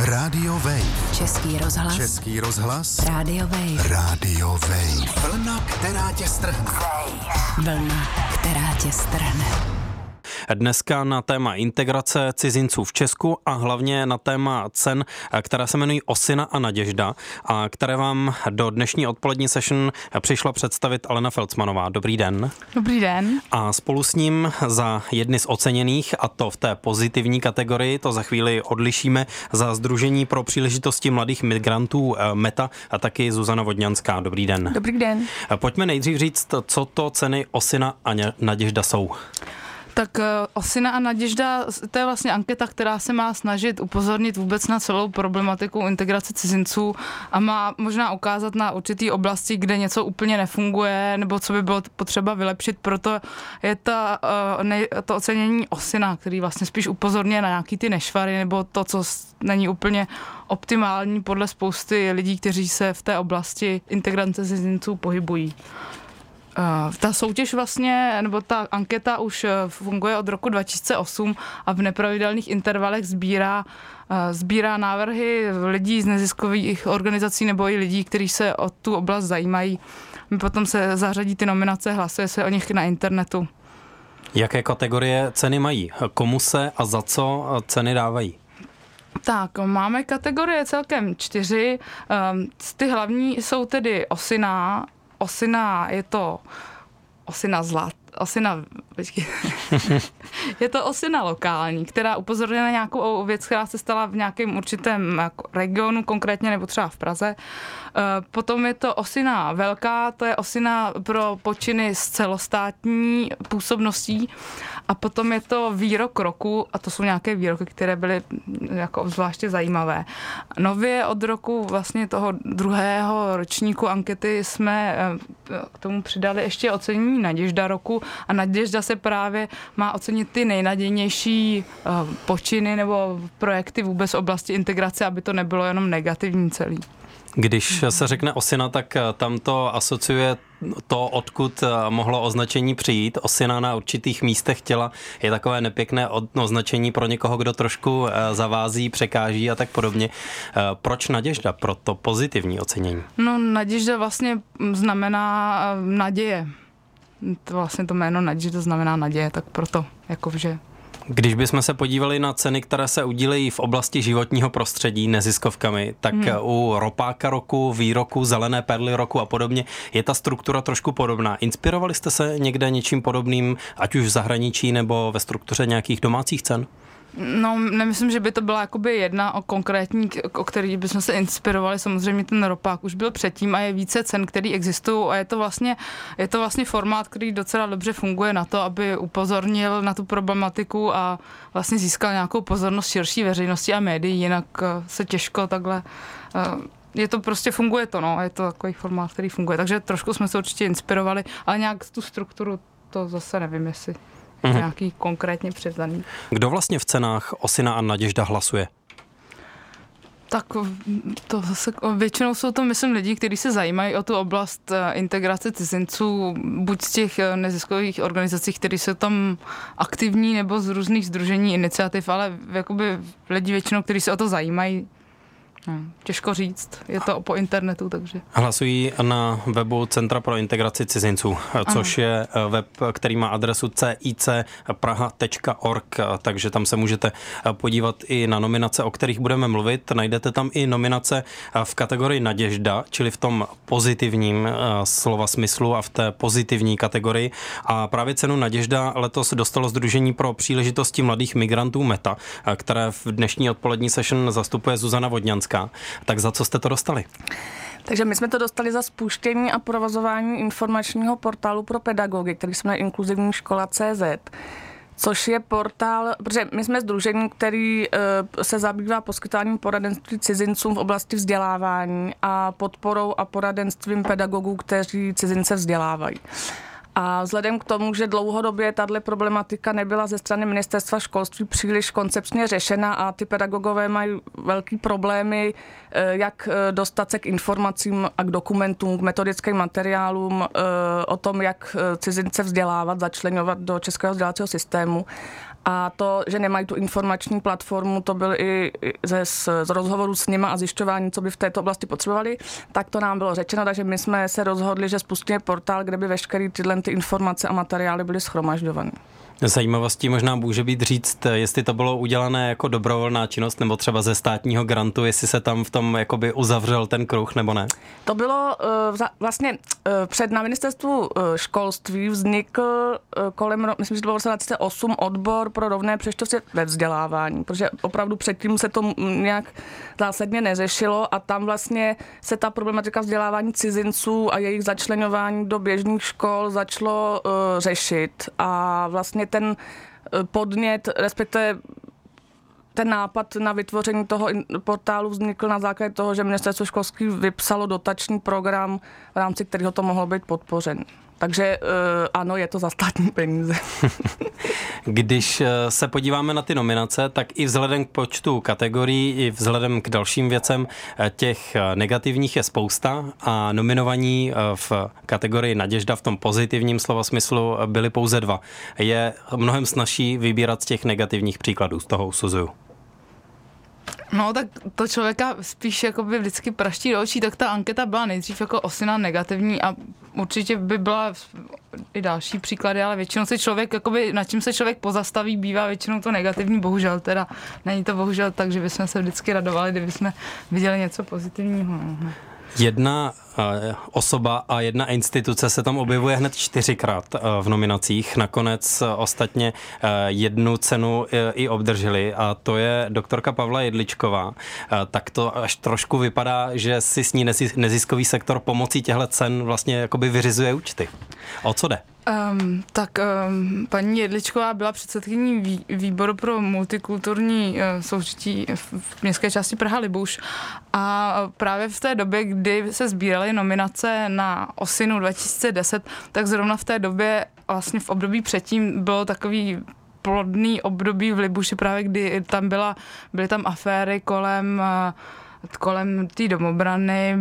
Radio Wave. Český rozhlas. Český rozhlas. Radio Wave. Radio Wave. Vlna, která tě strhne. Vlna, která tě strhne. Dneska na téma integrace cizinců v Česku a hlavně na téma cen, které se jmenují Osina a Naděžda a které vám do dnešní odpolední session přišla představit Alena Felcmanová. Dobrý den. Dobrý den. A spolu s ním za jedny z oceněných, a to v té pozitivní kategorii, to za chvíli odlišíme, za Sdružení pro příležitosti mladých migrantů META a taky Zuzana Vodňanská. Dobrý den. Dobrý den. Pojďme nejdřív říct, co to ceny Osina a Naděžda jsou. Tak Osina a Naděžda, to je vlastně anketa, která se má snažit upozornit vůbec na celou problematiku integrace cizinců a má možná ukázat na určitý oblasti, kde něco úplně nefunguje nebo co by bylo potřeba vylepšit. Proto je to ocenění Osina, který vlastně spíš upozorňuje na nějaký ty nešvary nebo to, co není úplně optimální podle spousty lidí, kteří se v té oblasti integrace cizinců pohybují. Ta soutěž vlastně, nebo ta anketa už funguje od roku 2008 a v nepravidelných intervalech sbírá návrhy lidí z neziskových organizací nebo i lidí, kteří se o tu oblast zajímají. Potom se zařadí ty nominace, hlasuje se o nich na internetu. Jaké kategorie ceny mají? Komu se a za co ceny dávají? Tak, máme kategorie celkem 4. Ty hlavní jsou tedy Osina. Osina je to je to osina lokální, která upozorňuje na nějakou věc, která se stala v nějakém určitém regionu, konkrétně nebo třeba v Praze. Potom je to osina velká, to je osina pro počiny s celostátní působností. A potom je to výrok roku, a to jsou nějaké výroky, které byly jako obzvláště zajímavé. Nově od roku vlastně toho 2. ročníku ankety jsme k tomu přidali ještě ocenění Naděžda roku a Naděžda se právě má ocenit ty nejnadějnější počiny nebo projekty vůbec v oblasti integrace, aby to nebylo jenom negativní celý. Když se řekne Osina, tak tam to asociuje to, odkud mohlo označení přijít. Osina na určitých místech těla je takové nepěkné označení pro někoho, kdo trošku zavází, překáží a tak podobně. Proč Naděžda pro to pozitivní ocenění? No, Naděžda vlastně znamená naděje. Vlastně to jméno Naděžda znamená naděje, tak proto jakože. Když bychom se podívali na ceny, které se udílejí v oblasti životního prostředí neziskovkami, tak u ropáka roku, výroku, zelené perly roku a podobně je ta struktura trošku podobná. Inspirovali jste se někde něčím podobným, ať už v zahraničí nebo ve struktuře nějakých domácích cen? No, nemyslím, že by to byla jakoby jedna konkrétní, o který bychom se inspirovali. Samozřejmě ten ropák už byl předtím a je více cen, které existují a je to vlastně formát, který docela dobře funguje na to, aby upozornil na tu problematiku a vlastně získal nějakou pozornost širší veřejnosti a médií, jinak se těžko takhle... Je to prostě, funguje to, no, je to takový formát, který funguje, takže trošku jsme se určitě inspirovali, ale nějak tu strukturu to zase nevím, jestli nějaký konkrétně převzaný. Kdo vlastně v cenách Osina a Naděžda hlasuje? Tak to zase, většinou jsou to, myslím, lidi, kteří se zajímají o tu oblast integrace cizinců, buď z těch neziskových organizací, kteří jsou tam aktivní, nebo z různých sdružení, iniciativ, ale jakoby lidi většinou, kteří se o to zajímají. Těžko říct, je to po internetu, takže. Hlasují na webu Centra pro integraci cizinců, což je web, který má adresu cicpraha.org, takže tam se můžete podívat i na nominace, o kterých budeme mluvit. Najdete tam i nominace v kategorii Naděžda, čili v tom pozitivním slova smyslu a v té pozitivní kategorii. A právě cenu Naděžda letos dostalo Sdružení pro příležitosti mladých migrantů META, které v dnešní odpolední session zastupuje Zuzana Vodňanská. Tak za co jste to dostali? Takže my jsme to dostali za spuštění a provozování informačního portálu pro pedagogy, který se jmenuje Inkluzivní škola.cz, což je portál, protože my jsme sdružení, který se zabývá poskytováním poradenství cizincům v oblasti vzdělávání a podporou a poradenstvím pedagogů, kteří cizince vzdělávají. A vzhledem k tomu, že dlouhodobě tato problematika nebyla ze strany ministerstva školství příliš koncepčně řešena a ty pedagogové mají velký problémy, jak dostat se k informacím a k dokumentům, k metodickým materiálům o tom, jak cizince vzdělávat, začleňovat do českého vzdělávacího systému. A to, že nemají tu informační platformu, to byl i z rozhovoru s nima a zjišťování, co by v této oblasti potřebovali, tak to nám bylo řečeno, takže my jsme se rozhodli, že spustíme portál, kde by veškeré tyhle informace a materiály byly shromažďovány. Zajímavostí možná může být říct, jestli to bylo udělané jako dobrovolná činnost nebo třeba ze státního grantu, jestli se tam v tom jakoby uzavřel ten kruh nebo ne? To bylo vlastně na ministerstvu školství vznikl myslím, že to bylo v roce 2008 odbor pro rovné příležitosti ve vzdělávání, protože opravdu předtím se to nějak zásadně neřešilo a tam vlastně se ta problematika vzdělávání cizinců a jejich začleňování do běžných škol začalo řešit a vlastně ten podnět, respektive ten nápad na vytvoření toho portálu vznikl na základě toho, že ministerstvo školství vypsalo dotační program, v rámci kterého to mohlo být podpořen. Takže ano, je to za státní peníze. Když se podíváme na ty nominace, tak i vzhledem k počtu kategorií, i vzhledem k dalším věcem, těch negativních je spousta a nominovaní v kategorii Naděžda v tom pozitivním slova smyslu byly pouze 2. Je mnohem snazší vybírat z těch negativních příkladů, z toho usuzuju. No, tak to člověka spíš jakoby vždycky praští do očí, tak ta anketa byla nejdřív jako osina negativní a určitě by byla i další příklady, ale většinou se člověk, jakoby, nad čím se člověk pozastaví, bývá většinou to negativní, bohužel teda. Není to bohužel tak, že bychom se vždycky radovali, kdybychom viděli něco pozitivního. Jedna osoba a jedna instituce se tam objevuje hned 4krát v nominacích. Nakonec ostatně jednu cenu i obdrželi a to je doktorka Pavla Jedličková. Tak to až trošku vypadá, že si s ní neziskový sektor pomocí těchto cen vlastně jakoby vyřizuje účty. O co jde? Paní Jedličková byla předsedkyní výboru pro multikulturní soužití v městské části Praha-Libuš a právě v té době, kdy se sbíraly nominace na Osinu 2010, tak zrovna v té době, vlastně v období předtím, bylo takový plodný období v Libuši, právě kdy tam byly tam aféry kolem té domobrany,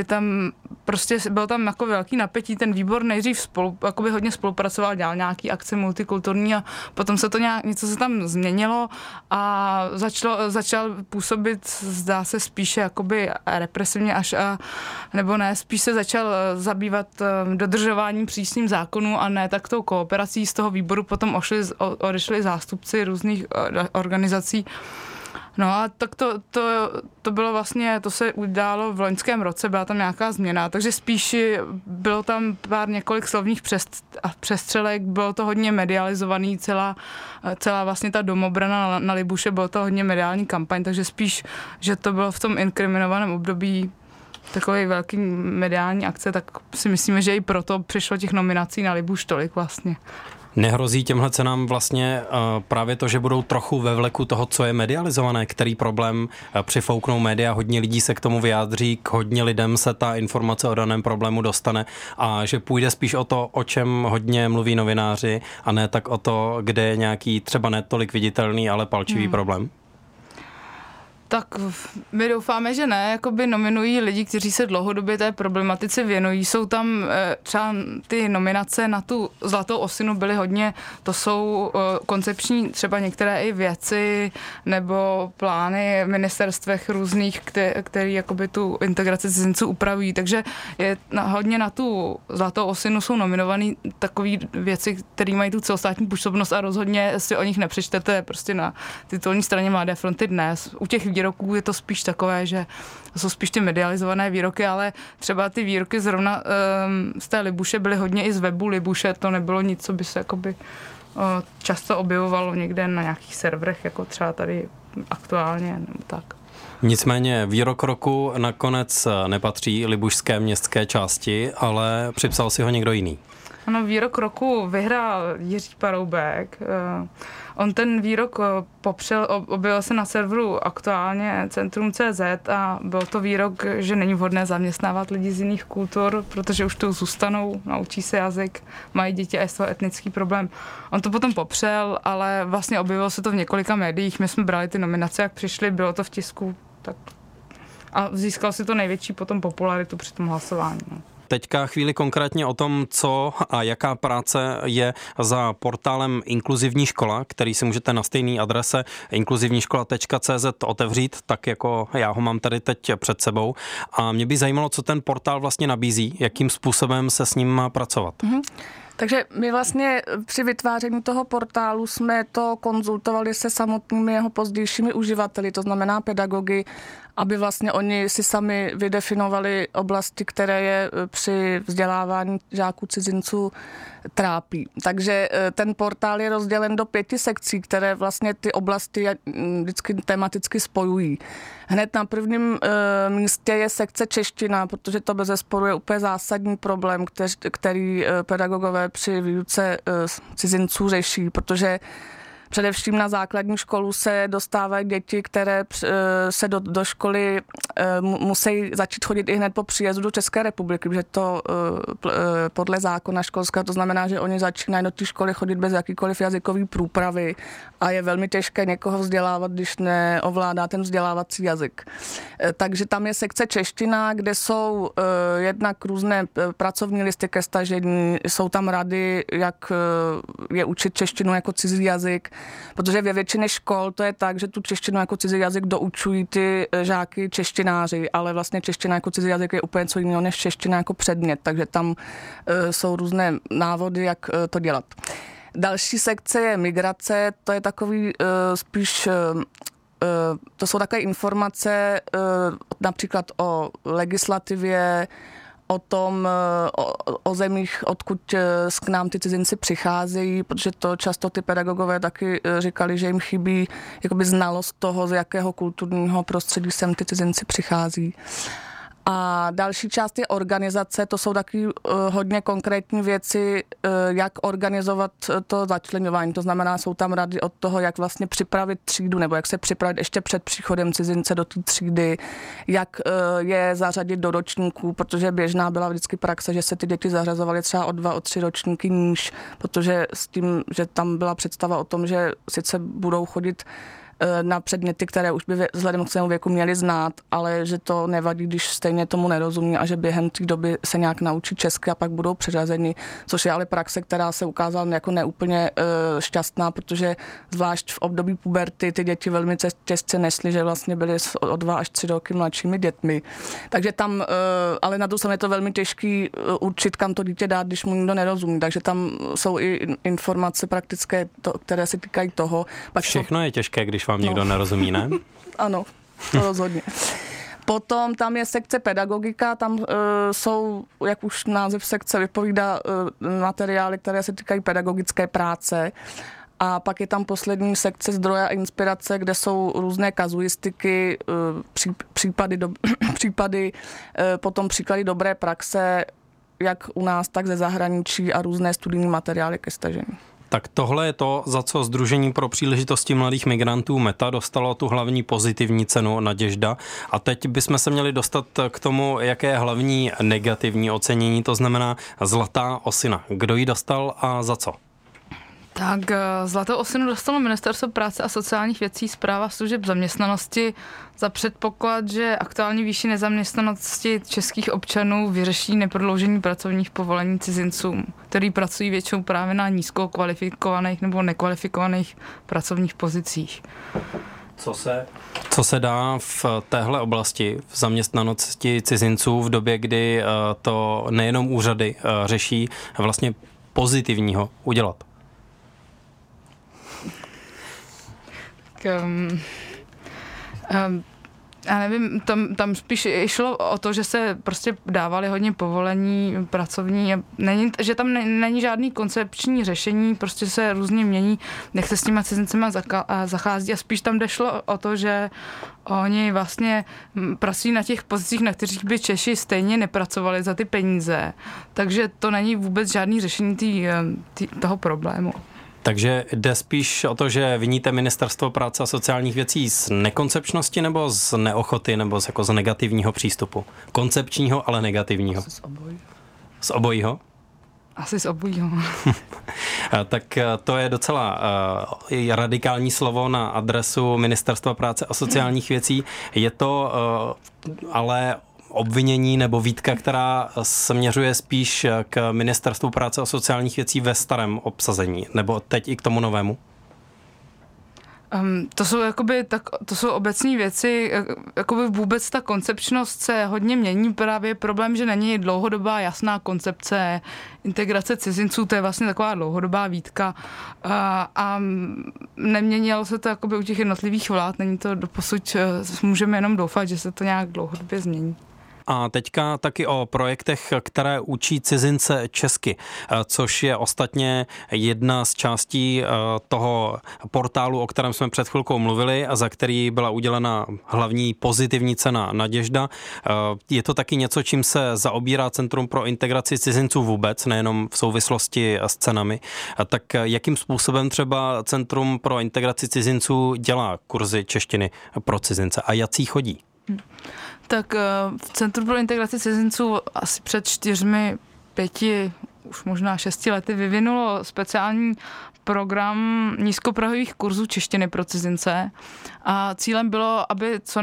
bylo tam jako velký napětí, ten výbor nejdřív hodně spolupracoval, dělal nějaký akce multikulturní a potom se to něco se tam změnilo a začal působit, zdá se spíše jakoby represivně nebo ne, spíš se začal zabývat dodržováním přísných zákonů a ne tak tou kooperací. Z toho výboru potom odešli zástupci různých organizací. No a tak to bylo vlastně, to se událo v loňském roce, byla tam nějaká změna, takže spíš bylo tam několik slovních přestřelek, bylo to hodně medializovaný, celá vlastně ta domobrana na Libuše, bylo to hodně mediální kampaň, takže spíš, že to bylo v tom inkriminovaném období takový velký mediální akce, tak si myslíme, že i proto přišlo těch nominací na Libuš tolik vlastně. Nehrozí těmhle cenám vlastně právě to, že budou trochu ve vleku toho, co je medializované, který problém přifouknou média, hodně lidí se k tomu vyjádří, k hodně lidem se ta informace o daném problému dostane a že půjde spíš o to, o čem hodně mluví novináři a ne tak o to, kde je nějaký třeba ne tolik viditelný, ale palčivý problém? Tak my doufáme, že ne, jakoby nominují lidi, kteří se dlouhodobě té problematice věnují. Jsou tam třeba ty nominace na tu Zlatou osinu byly hodně, to jsou koncepční třeba některé i věci nebo plány v ministerstvech různých, který jakoby tu integraci cizinců upravují. Takže hodně na tu Zlatou osinu jsou nominovaný takové věci, které mají tu celostátní působnost a rozhodně si o nich nepřečtete prostě na titulní straně Mladé fronty dnes. U těch výroků je to spíš takové, že to jsou spíš ty medializované výroky, ale třeba ty výroky zrovna z té Libuše byly hodně i z webu Libuše, to nebylo nic, co by se jakoby často objevovalo někde na nějakých serverech, jako třeba tady aktuálně, nebo tak. Nicméně výrok roku nakonec nepatří libušské městské části, ale připsal si ho někdo jiný. Ano, výrok roku vyhrál Jiří Paroubek. On ten výrok popřel, objevil se na serveru aktuálně Centrum.cz a byl to výrok, že není vhodné zaměstnávat lidi z jiných kultur, protože už tu zůstanou, naučí se jazyk, mají děti a je to etnický problém. On to potom popřel, ale vlastně objevilo se to v několika médiích. My jsme brali ty nominace, jak přišly, bylo to v tisku, tak a získal si to největší potom popularitu při tom hlasování. No. teďka chvíli konkrétně o tom, co a jaká práce je za portálem Inkluzivní škola, který si můžete na stejné adrese inkluzivniškola.cz otevřít, tak jako já ho mám tady teď před sebou. A mě by zajímalo, co ten portál vlastně nabízí, jakým způsobem se s ním má pracovat. Takže my vlastně při vytváření toho portálu jsme to konzultovali se samotnými jeho pozdějšími uživateli, to znamená pedagogy, aby vlastně oni si sami vydefinovali oblasti, které je při vzdělávání žáků cizinců trápí. Takže ten portál je rozdělen do 5 sekcí, které vlastně ty oblasti vždycky tematicky spojují. Hned na prvním místě je sekce čeština, protože to bezesporu je úplně zásadní problém, který pedagogové při výuce cizinců řeší, protože především na základní školu se dostávají děti, které se do školy musí začít chodit i hned po příjezdu do České republiky, protože to podle zákona školského, to znamená, že oni začínají do té školy chodit bez jakýkoliv jazykový průpravy a je velmi těžké někoho vzdělávat, když neovládá ten vzdělávací jazyk. Takže tam je sekce čeština, kde jsou jednak různé pracovní listy ke stažení, jsou tam rady, jak je učit češtinu jako cizí jazyk, protože ve většině škol to je tak, že tu češtinu jako cizí jazyk doučují ty žáky češtináři, ale vlastně čeština jako cizí jazyk je úplně co jiného než čeština jako předmět, takže tam jsou různé návody, jak to dělat. Další sekce je migrace, to je takový spíš, to jsou takové informace například o legislativě, o tom, o zemích, odkud k nám ty cizinci přicházejí, protože to často ty pedagogové taky říkali, že jim chybí jakoby znalost toho, z jakého kulturního prostředí sem ty cizinci přichází. A další část je organizace, to jsou taky hodně konkrétní věci, jak organizovat to začleňování. To znamená, jsou tam rady od toho, jak vlastně připravit třídu, nebo jak se připravit ještě před příchodem cizince do té třídy, jak je zařadit do ročníků, protože běžná byla vždycky praxe, že se ty děti zařazovaly třeba o 2, o 3 ročníky níž, protože s tím, že tam byla představa o tom, že sice budou chodit na předměty, které už by vzhledem k svému věku měli znát, ale že to nevadí, když stejně tomu nerozumí a že během té doby se nějak naučí česky a pak budou přeřazeni, což je ale praxe, která se ukázala jako neúplně šťastná, protože zvlášť v období puberty ty děti velmi těžce nesly, že vlastně byly o 2 až 3 roky mladšími dětmi. Takže tam, ale na druhou stranu je to velmi těžký určit, kam to dítě dát, když mu nikdo nerozumí. Takže tam jsou i informace praktické, které se týkají toho. Všechno je těžké, když vám někdo nerozumí, ne? Ano, to rozhodně. Potom tam je sekce pedagogika, tam jsou, jak už název sekce vypovídá, materiály, které se týkají pedagogické práce. A pak je tam poslední sekce zdroje a inspirace, kde jsou různé kazuistiky, případy, potom příklady dobré praxe, jak u nás, tak ze zahraničí a různé studijní materiály ke stažení. Tak tohle je to, za co Sdružení pro příležitosti mladých migrantů META dostalo tu hlavní pozitivní cenu Naděžda. A teď bychom se měli dostat k tomu, jaké je hlavní negativní ocenění, to znamená Zlatá osina. Kdo ji dostal a za co? Tak Zlatou osinu dostalo Ministerstvo práce a sociálních věcí, Správa služeb zaměstnanosti za předpoklad, že aktuální výši nezaměstnanosti českých občanů vyřeší neprodloužení pracovních povolení cizincům, kteří pracují většinou právě na nízkokvalifikovaných nebo nekvalifikovaných pracovních pozicích. Co se dá v téhle oblasti, v zaměstnanosti cizinců v době, kdy to nejenom úřady řeší, vlastně pozitivního udělat? Já nevím, tam spíš šlo o to, že se prostě dávali hodně povolení pracovní, že tam není žádný koncepční řešení, prostě se různě mění, jak se s těma cizincema zachází a spíš tam šlo o to, že oni vlastně pracují na těch pozicích, na kterých by Češi stejně nepracovali za ty peníze, takže to není vůbec žádný řešení toho problému. Takže jde spíš o to, že viníte Ministerstvo práce a sociálních věcí z nekoncepčnosti nebo z neochoty nebo z negativního přístupu? Koncepčního, ale negativního. Asi z obojího. Z obojího? Asi z obojího. Tak to je docela radikální slovo na adresu Ministerstva práce a sociálních věcí. Je to ale obvinění nebo výtka, která směřuje spíš k Ministerstvu práce a sociálních věcí ve starém obsazení, nebo teď i k tomu novému? To jsou obecní věci, jakoby vůbec ta koncepčnost se hodně mění, právě problém, že není dlouhodobá jasná koncepce integrace cizinců, to je vlastně taková dlouhodobá výtka a neměnilo se to jakoby u těch jednotlivých vlád, není to doposud, můžeme jenom doufat, že se to nějak dlouhodobě změní. A teďka taky o projektech, které učí cizince česky, což je ostatně jedna z částí toho portálu, o kterém jsme před chvilkou mluvili a za který byla udělena hlavní pozitivní cena Naděžda. Je to taky něco, čím se zaobírá Centrum pro integraci cizinců vůbec, nejenom v souvislosti s cenami. Tak jakým způsobem třeba Centrum pro integraci cizinců dělá kurzy češtiny pro cizince a jací chodí? Tak v Centru pro integraci cizinců asi před 4, 5, už možná 6 lety vyvinulo speciální program nízkoprahových kurzů češtiny pro cizince a cílem bylo, aby co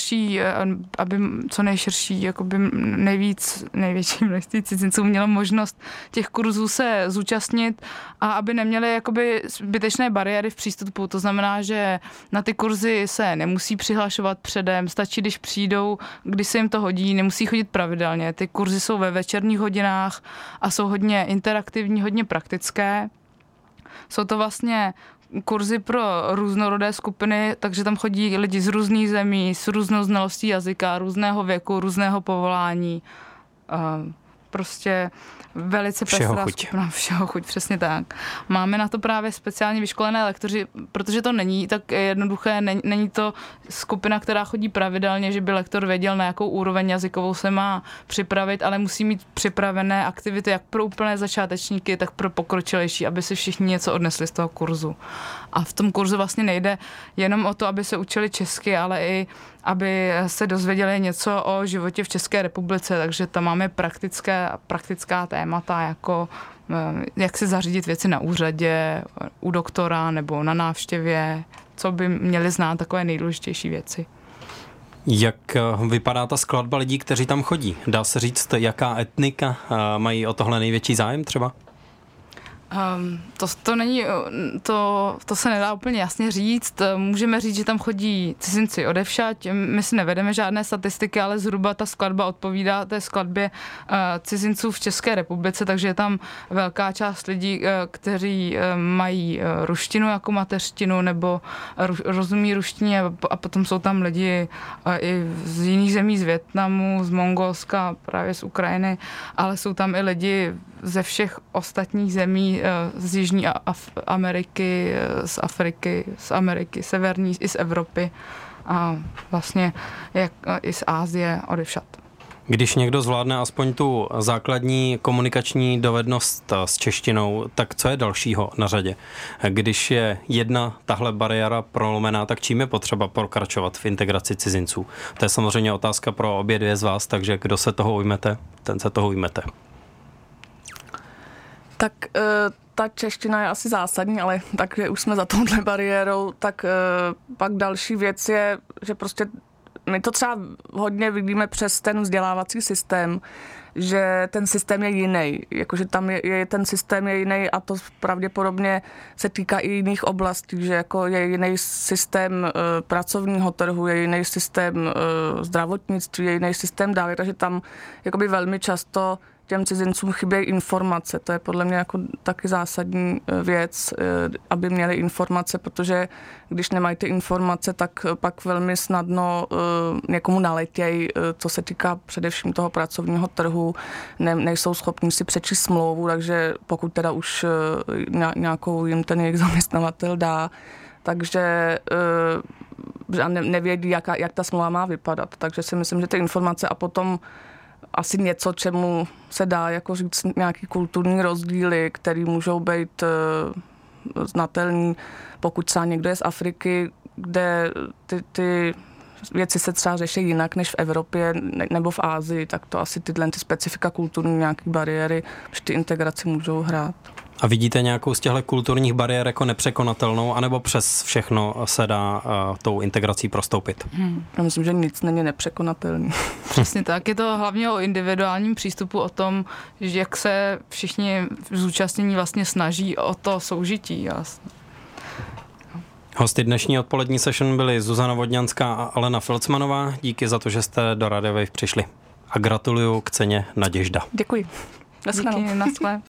nejširší jakoby největší množství cizinců mělo možnost těch kurzů se zúčastnit a aby neměli jakoby zbytečné bariéry v přístupu. To znamená, že na ty kurzy se nemusí přihlašovat předem, stačí, když přijdou, když se jim to hodí, nemusí chodit pravidelně. Ty kurzy jsou ve večerních hodinách a jsou hodně interaktivní, hodně praktické. Jsou to vlastně kurzy pro různorodé skupiny, takže tam chodí lidi z různých zemí, s různou znalostí jazyka, různého věku, různého povolání. Prostě velice pestrá skupina, všeho chuť, přesně tak. Máme na to právě speciálně vyškolené lektoři, protože to není tak jednoduché, není to skupina, která chodí pravidelně, že by lektor věděl, na jakou úroveň jazykovou se má připravit, ale musí mít připravené aktivity jak pro úplné začátečníky, tak pro pokročilejší, aby si všichni něco odnesli z toho kurzu. A v tom kurzu vlastně nejde jenom o to, aby se učili česky, ale i aby se dozvěděli něco o životě v České republice, takže tam máme praktická témata, jako jak si zařídit věci na úřadě, u doktora nebo na návštěvě, co by měli znát, takové nejdůležitější věci. Jak vypadá ta skladba lidí, kteří tam chodí? Dá se říct, jaká etnika mají o tohle největší zájem třeba? To se nedá úplně jasně říct. Můžeme říct, že tam chodí cizinci odevšať. My si nevedeme žádné statistiky, ale zhruba ta skladba odpovídá té skladbě cizinců v České republice, takže je tam velká část lidí, kteří mají ruštinu jako mateřštinu nebo rozumí ruštině a potom jsou tam lidi i z jiných zemí, z Vietnamu, z Mongolska, právě z Ukrajiny, ale jsou tam i lidi ze všech ostatních zemí, z Jižní Ameriky, z Afriky, z Ameriky severní, i z Evropy a vlastně i z Asie, odevšad. Když někdo zvládne aspoň tu základní komunikační dovednost s češtinou, tak co je dalšího na řadě? Když je jedna tahle bariéra prolomená, tak čím je potřeba pokračovat v integraci cizinců? To je samozřejmě otázka pro obě dvě z vás, takže kdo se toho ujmete, ten se toho ujmete. Tak ta čeština je asi zásadní, ale takže už jsme za touhle bariérou, tak pak další věc je, že prostě my to třeba hodně vidíme přes ten vzdělávací systém, že ten systém je jiný, jakože tam ten systém je jiný a to pravděpodobně se týká i jiných oblastí, že jako je jiný systém pracovního trhu, je jiný systém zdravotnictví, je jiný systém dávek, takže tam jakoby velmi často těm cizincům chybějí informace. To je podle mě jako taky zásadní věc, aby měli informace, protože když nemají ty informace, tak pak velmi snadno někomu naletějí, co se týká především toho pracovního trhu, nejsou schopni si přečíst smlouvu, takže pokud teda už nějakou jim ten jejich zaměstnavatel dá, takže nevědí, jak ta smlouva má vypadat. Takže si myslím, že ty informace a potom asi něco, čemu se dá jako říct nějaký kulturní rozdíly, které můžou být znatelný, pokud třeba někdo je z Afriky, kde ty věci se třeba řeší jinak než v Evropě nebo v Asii, tak to asi tyhle specifika kulturní nějaké bariéry při ty integraci můžou hrát. A vidíte nějakou z těchto kulturních bariér jako nepřekonatelnou, anebo přes všechno se dá tou integrací prostoupit? Já myslím, že nic není nepřekonatelný. Přesně tak. Je to hlavně o individuálním přístupu, o tom, že jak se všichni zúčastnění vlastně snaží o to soužití. Hosty dnešní odpolední session byly Zuzana Vodňanská a Alena Filcmanová. Díky za to, že jste do Radio Wave přišli. A gratuluju k ceně Naděžda. Děkuji. Díky, naschle.